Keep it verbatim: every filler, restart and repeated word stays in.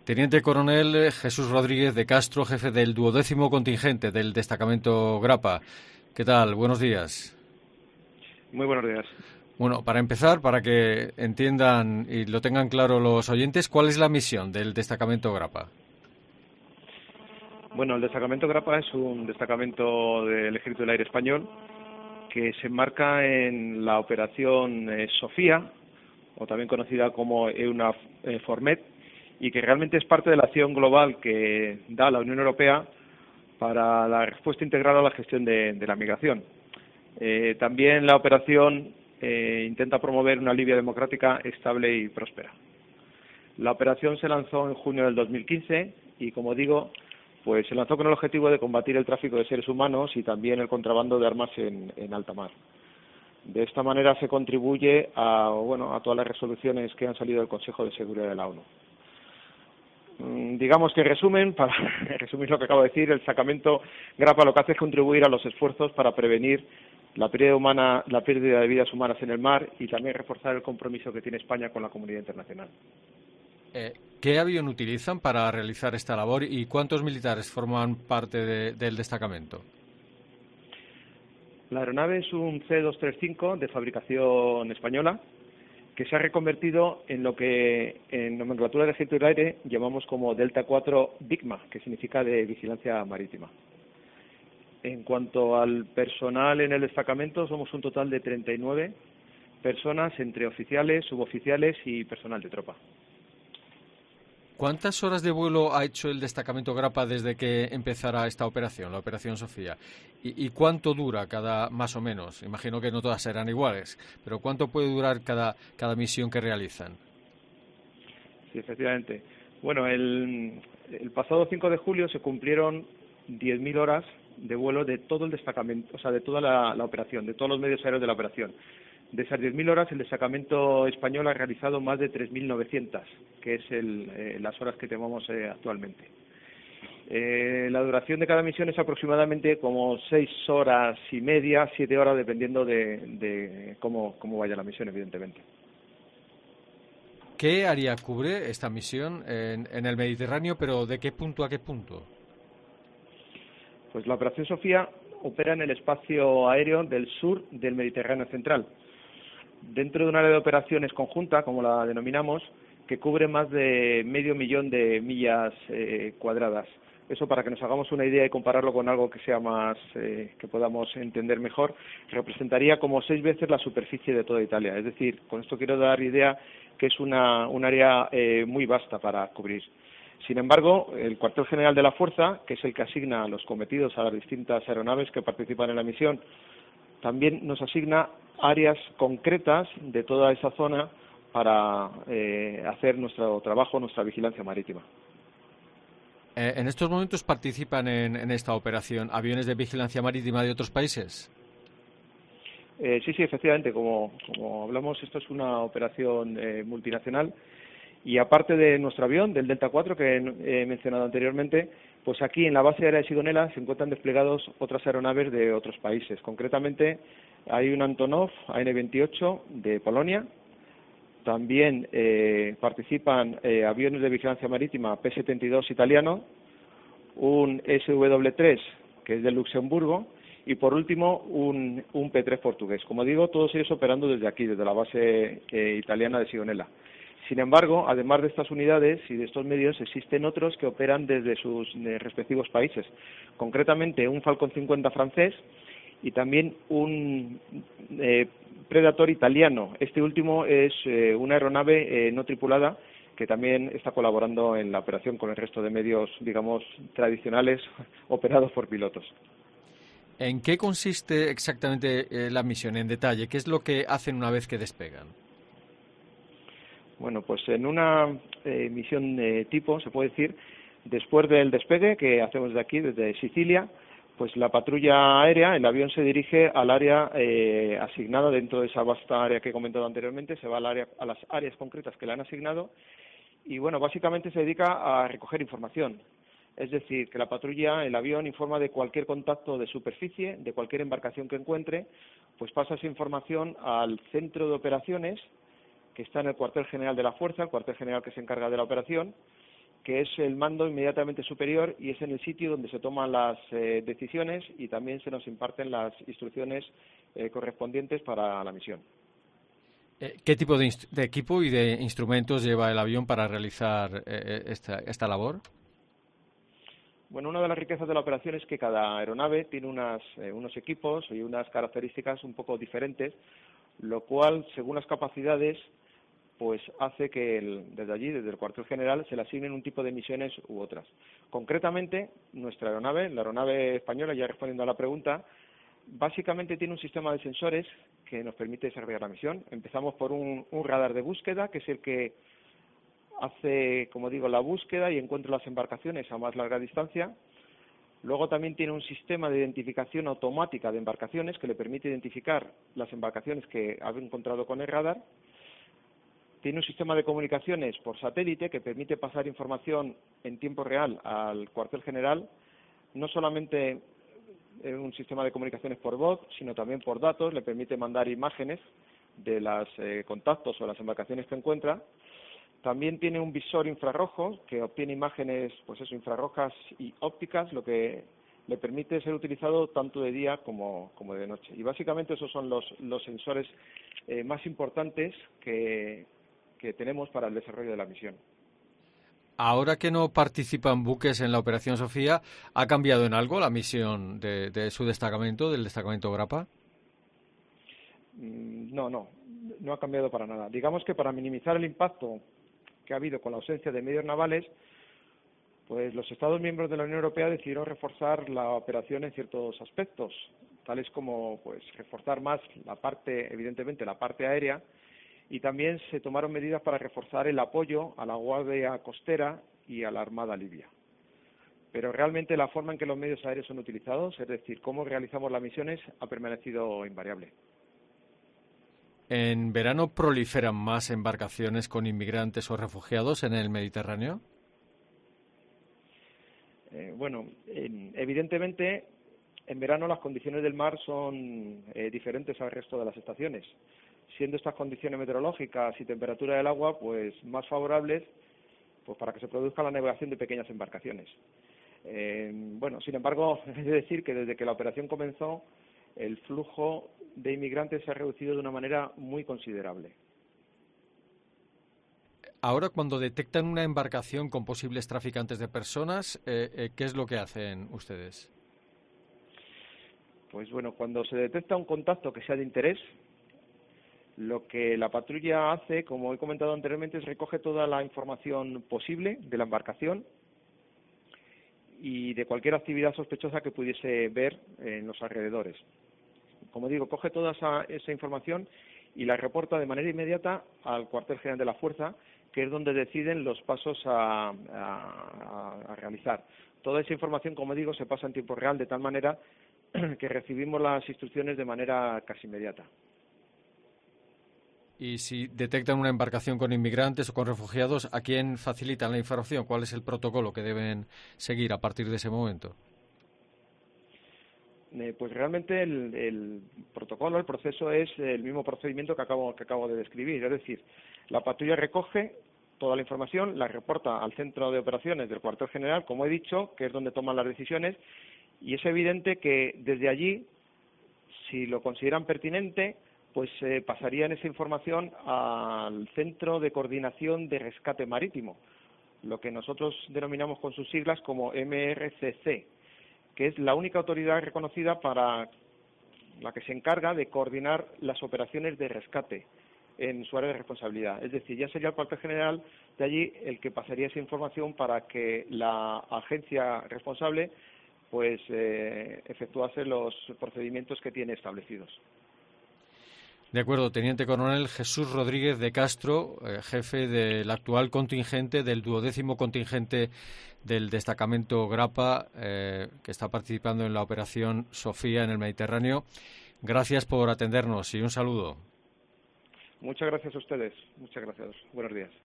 Teniente Coronel eh, Jesús Rodríguez de Castro, jefe del duodécimo contingente del destacamento Grapa. ¿Qué tal? Buenos días. Muy buenos días. Bueno, para empezar, para que entiendan y lo tengan claro los oyentes, ¿cuál es la misión del destacamento Grapa? Bueno, el destacamento Grapa es un destacamento del Ejército del Aire Español que se enmarca en la operación eh, Sofía, o también conocida como EUNAVFOR Med, y que realmente es parte de la acción global que da la Unión Europea para la respuesta integral a la gestión de, de la migración. Eh, también la operación eh, intenta promover una Libia democrática, estable y próspera. La operación se lanzó en junio del dos mil quince y, como digo, pues se lanzó con el objetivo de combatir el tráfico de seres humanos y también el contrabando de armas en, en alta mar. De esta manera se contribuye a, bueno, a todas las resoluciones que han salido del Consejo de Seguridad de la ONU. Digamos que, en resumen, para resumir lo que acabo de decir, el destacamento Grapa lo que hace es contribuir a los esfuerzos para prevenir la pérdida, humana, la pérdida de vidas humanas en el mar y también reforzar el compromiso que tiene España con la comunidad internacional. Eh, ¿Qué avión utilizan para realizar esta labor y cuántos militares forman parte de, del destacamento? La aeronave es un C doscientos treinta y cinco de fabricación española que se ha reconvertido en lo que en nomenclatura del Ejército del Aire llamamos como Delta cuatro VICMA, que significa de vigilancia marítima. En cuanto al personal en el destacamento, somos un total de treinta y nueve personas entre oficiales, suboficiales y personal de tropa. ¿Cuántas horas de vuelo ha hecho el destacamento Grapa desde que empezara esta operación, la Operación Sofía? ¿Y, y cuánto dura cada, más o menos? Imagino que no todas serán iguales, pero ¿cuánto puede durar cada, cada misión que realizan? Sí, efectivamente. Bueno, el, el pasado cinco de julio se cumplieron diez mil horas de vuelo de todo el destacamento, o sea, de toda la, la operación, de todos los medios aéreos de la operación. De esas diez mil horas, el destacamento español ha realizado más de tres mil novecientas, que es el, eh, las horas que tenemos eh, actualmente. Eh, la duración de cada misión es aproximadamente como seis horas y media, siete horas, dependiendo de, de cómo, cómo vaya la misión, evidentemente. ¿Qué área cubre esta misión en, en el Mediterráneo, pero de qué punto a qué punto? Pues la Operación Sofía opera en el espacio aéreo del sur del Mediterráneo central, dentro de un área de operaciones conjunta, como la denominamos, que cubre más de medio millón de millas eh, cuadradas. Eso, para que nos hagamos una idea y compararlo con algo que sea más, eh, que podamos entender mejor, representaría como seis veces la superficie de toda Italia. Es decir, con esto quiero dar idea que es una, un área eh, muy vasta para cubrir. Sin embargo, el cuartel general de la Fuerza, que es el que asigna los cometidos a las distintas aeronaves que participan en la misión, también nos asigna áreas concretas de toda esa zona para eh, hacer nuestro trabajo, nuestra vigilancia marítima. Eh, ¿En estos momentos participan en, en esta operación aviones de vigilancia marítima de otros países? Eh, sí, sí, efectivamente, como, como hablamos, esto es una operación eh, multinacional. Y aparte de nuestro avión, del Delta cuatro, que he mencionado anteriormente, pues aquí en la base aérea de Sigonella se encuentran desplegados otras aeronaves de otros países. Concretamente, hay un Antonov A N veintiocho de Polonia. También eh, participan eh, aviones de vigilancia marítima P setenta y dos italiano, un S W tres, que es de Luxemburgo, y por último un, un P tres portugués. Como digo, todos ellos operando desde aquí, desde la base eh, italiana de Sigonella. Sin embargo, además de estas unidades y de estos medios, existen otros que operan desde sus eh, respectivos países. Concretamente, un Falcon cincuenta francés y también un eh, Predator italiano. Este último es eh, una aeronave eh, no tripulada que también está colaborando en la operación con el resto de medios, digamos, tradicionales operados por pilotos. ¿En qué consiste exactamente eh, la misión en detalle? ¿Qué es lo que hacen una vez que despegan? Bueno, pues en una eh, misión de tipo, se puede decir, después del despegue que hacemos de aquí, desde Sicilia, pues la patrulla aérea, el avión se dirige al área eh, asignada dentro de esa vasta área que he comentado anteriormente, se va al área, a las áreas concretas que le han asignado y, bueno, básicamente se dedica a recoger información. Es decir, que la patrulla, el avión, informa de cualquier contacto de superficie, de cualquier embarcación que encuentre, pues pasa esa información al centro de operaciones, que está en el cuartel general de la Fuerza, el cuartel general que se encarga de la operación, que es el mando inmediatamente superior y es en el sitio donde se toman las eh, decisiones y también se nos imparten las instrucciones eh, correspondientes para la misión. Eh, ¿Qué tipo de, de equipo y de instrumentos lleva el avión para realizar eh, esta, esta labor? Bueno, una de las riquezas de la operación es que cada aeronave tiene unas, eh, unos equipos y unas características un poco diferentes, lo cual, según las capacidades, pues hace que el, desde allí, desde el cuartel general, se le asignen un tipo de misiones u otras. Concretamente, nuestra aeronave, la aeronave española, ya respondiendo a la pregunta, básicamente tiene un sistema de sensores que nos permite desarrollar la misión. Empezamos por un, un radar de búsqueda, que es el que hace, como digo, la búsqueda y encuentra las embarcaciones a más larga distancia. Luego también tiene un sistema de identificación automática de embarcaciones que le permite identificar las embarcaciones que ha encontrado con el radar. Tiene un sistema de comunicaciones por satélite que permite pasar información en tiempo real al cuartel general, no solamente un sistema de comunicaciones por voz, sino también por datos, le permite mandar imágenes de los eh, contactos o las embarcaciones que encuentra. También tiene un visor infrarrojo que obtiene imágenes, pues eso, infrarrojas y ópticas, lo que le permite ser utilizado tanto de día como, como de noche. Y básicamente esos son los, los sensores eh, más importantes que, que tenemos para el desarrollo de la misión. Ahora que no participan buques en la Operación Sofía, ¿ha cambiado en algo la misión de, de su destacamento, del destacamento Grappa? No, no, no ha cambiado para nada. Digamos que para minimizar el impacto que ha habido con la ausencia de medios navales, pues los Estados miembros de la Unión Europea decidieron reforzar la operación en ciertos aspectos, tales como pues reforzar más la parte, evidentemente la parte aérea, y también se tomaron medidas para reforzar el apoyo a la Guardia Costera y a la Armada Libia. Pero realmente la forma en que los medios aéreos son utilizados, es decir, cómo realizamos las misiones, ha permanecido invariable. ¿En verano proliferan más embarcaciones con inmigrantes o refugiados en el Mediterráneo? Eh, bueno, en, evidentemente en verano las condiciones del mar son eh, diferentes al resto de las estaciones, siendo estas condiciones meteorológicas y temperatura del agua pues más favorables pues para que se produzca la navegación de pequeñas embarcaciones. Eh, bueno, sin embargo, he de decir que desde que la operación comenzó, el flujo de inmigrantes se ha reducido de una manera muy considerable. Ahora, cuando detectan una embarcación con posibles traficantes de personas, eh, eh, ¿qué es lo que hacen ustedes? Pues bueno, cuando se detecta un contacto que sea de interés, lo que la patrulla hace, como he comentado anteriormente, es recoge toda la información posible de la embarcación y de cualquier actividad sospechosa que pudiese ver en los alrededores. Como digo, coge toda esa, esa información y la reporta de manera inmediata al cuartel general de la fuerza, que es donde deciden los pasos a, a, a realizar. Toda esa información, como digo, se pasa en tiempo real, de tal manera que recibimos las instrucciones de manera casi inmediata. Y si detectan una embarcación con inmigrantes o con refugiados, ¿a quién facilitan la información? ¿Cuál es el protocolo que deben seguir a partir de ese momento? Eh, pues realmente el, el protocolo, el proceso es el mismo procedimiento que acabo, que acabo de describir. Es decir, la patrulla recoge toda la información, la reporta al centro de operaciones del cuartel general, como he dicho, que es donde toman las decisiones, y es evidente que desde allí, si lo consideran pertinente, pues eh, pasarían esa información al Centro de Coordinación de Rescate Marítimo, lo que nosotros denominamos con sus siglas como M R C C, que es la única autoridad reconocida para la que se encarga de coordinar las operaciones de rescate en su área de responsabilidad. Es decir, ya sería el cuartel general de allí el que pasaría esa información para que la agencia responsable pues eh, efectuase los procedimientos que tiene establecidos. De acuerdo, Teniente Coronel Jesús Rodríguez de Castro, eh, jefe del actual contingente, del duodécimo contingente del destacamento Grappa, eh, que está participando en la Operación Sofía en el Mediterráneo. Gracias por atendernos y un saludo. Muchas gracias a ustedes. Muchas gracias. Buenos días.